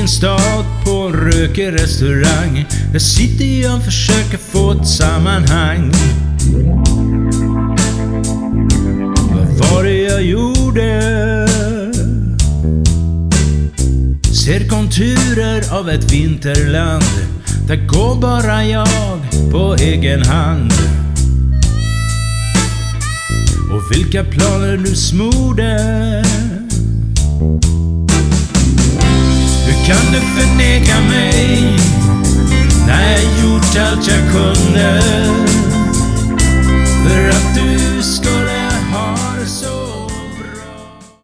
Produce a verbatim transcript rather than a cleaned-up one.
en stad på en rökig restaurang. Där sitter jag och försöker få ett sammanhang. Vad var det jag gjorde? Ser konturer av ett vinterland. Där går bara jag på egen hand. Och vilka planer du smorde.